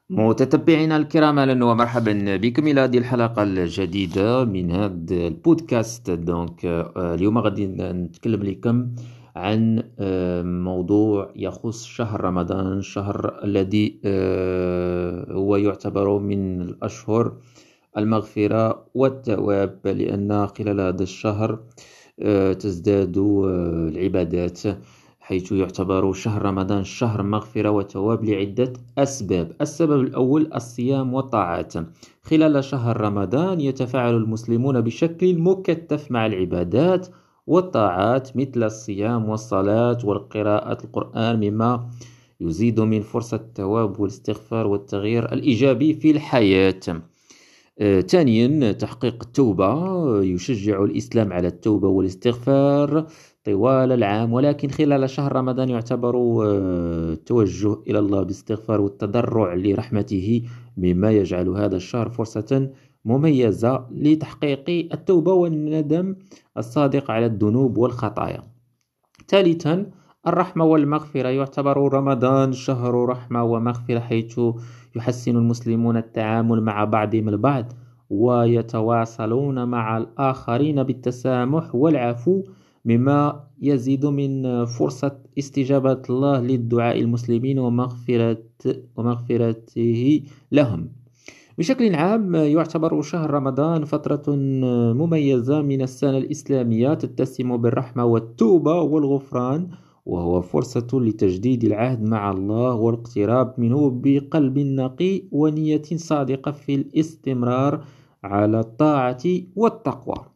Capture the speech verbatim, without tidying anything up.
متتبعينا الكرام، اهلا ومرحبا بكم الى هذه الحلقه الجديده من هذا البودكاست. دونك آه، اليوم غادي نتكلم لكم عن آه، موضوع يخص شهر رمضان، الشهر الذي آه، هو يعتبر من الاشهر المغفرة والتواب، لأن خلال هذا الشهر آه، تزداد آه، العبادات، حيث يعتبر شهر رمضان شهر مغفرة وتواب لعدة أسباب. السبب الأول الصيام والطاعات. خلال شهر رمضان يتفاعل المسلمون بشكل مكثف مع العبادات والطاعات مثل الصيام والصلاة والقراءة القرآن، مما يزيد من فرصة التواب والاستغفار والتغيير الإيجابي في الحياة. آه، ثانيا تحقيق التوبة. يشجع الإسلام على التوبة والاستغفار طوال العام، ولكن خلال شهر رمضان يعتبر آه، التوجه إلى الله بالاستغفار والتضرع لرحمته، مما يجعل هذا الشهر فرصة مميزة لتحقيق التوبة والندم الصادق على الذنوب والخطايا. ثالثا الرحمة والمغفرة. يعتبر رمضان شهر رحمة ومغفرة، حيث يحسن المسلمون التعامل مع بعضهم البعض ويتواصلون مع الآخرين بالتسامح والعفو، مما يزيد من فرصة استجابة الله للدعاء المسلمين ومغفرة ومغفرته لهم. بشكل عام يعتبر شهر رمضان فترة مميزة من السنة الإسلامية تتسم بالرحمة والتوبة والغفران، وهو فرصة لتجديد العهد مع الله والاقتراب منه بقلب نقي ونية صادقة في الاستمرار على الطاعة والتقوى.